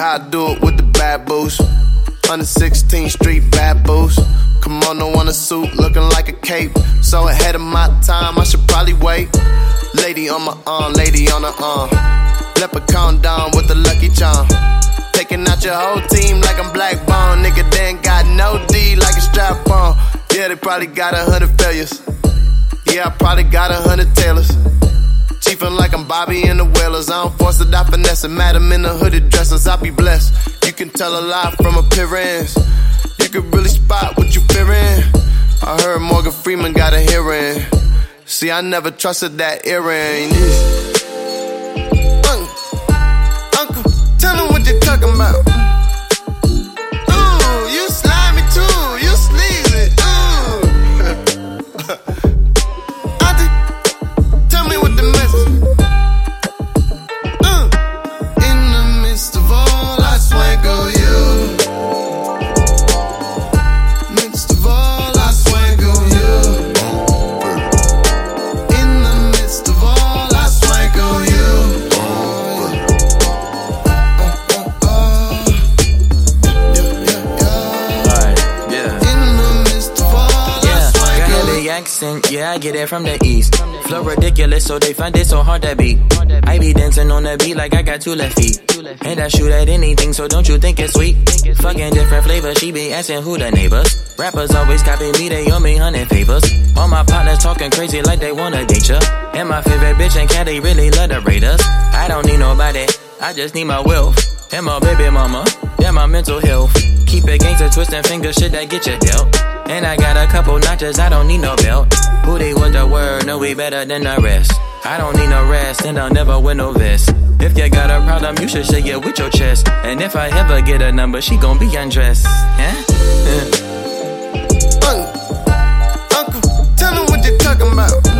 How I do it with the bad boos. 116th Street bad boos. Kimono on a suit, looking like a cape. So ahead of my time, I should probably wait. Lady on my arm, lady on her arm. Leprechaun down with the lucky charm. Taking out your whole team like I'm Black Bone. Nigga, they ain't got no D like a strap on. Yeah, they probably got 100 failures. Yeah, I probably got 100 tailors. Chiefin' like I'm Bobby in the Whalers. I don't force it, I finesse it. Madam in the hooded dresses, I be blessed. You can tell a lot from appearance. You can really spot what you fearing. I heard Morgan Freeman got a hearing. See, I never trusted that earring. Uncle, tell him what you talking about. Ooh, you slimy too, you sleazy. Auntie, tell me what the message. In the midst of all, I swank on you. Midst of all, I swank on you. In the midst of all, I swank on you. Accent, yeah, I get it from the east. Flow ridiculous, so they find it so hard to beat. I be dancing on the beat like I got 2 left feet. And I shoot at anything, so don't you think it's sweet? Fucking different flavors, she be asking who the neighbors. Rappers always copy me, they owe me 100 favors. All my partners talking crazy like they wanna date ya. And my favorite bitch and cat, they really love the Raiders. I don't need nobody, I just need my wealth. And my baby mama, yeah, my mental health. Keep it gangster, twisting fingers, shit that get you dealt. And I got a couple notches, I don't need no belt. Who they with the word, know we better than the rest. I don't need no rest, and I'll never win no vest. If you got a problem, you should shake it with your chest. And if I ever get a number, she gon' be undressed. Uncle, tell him what you talking about.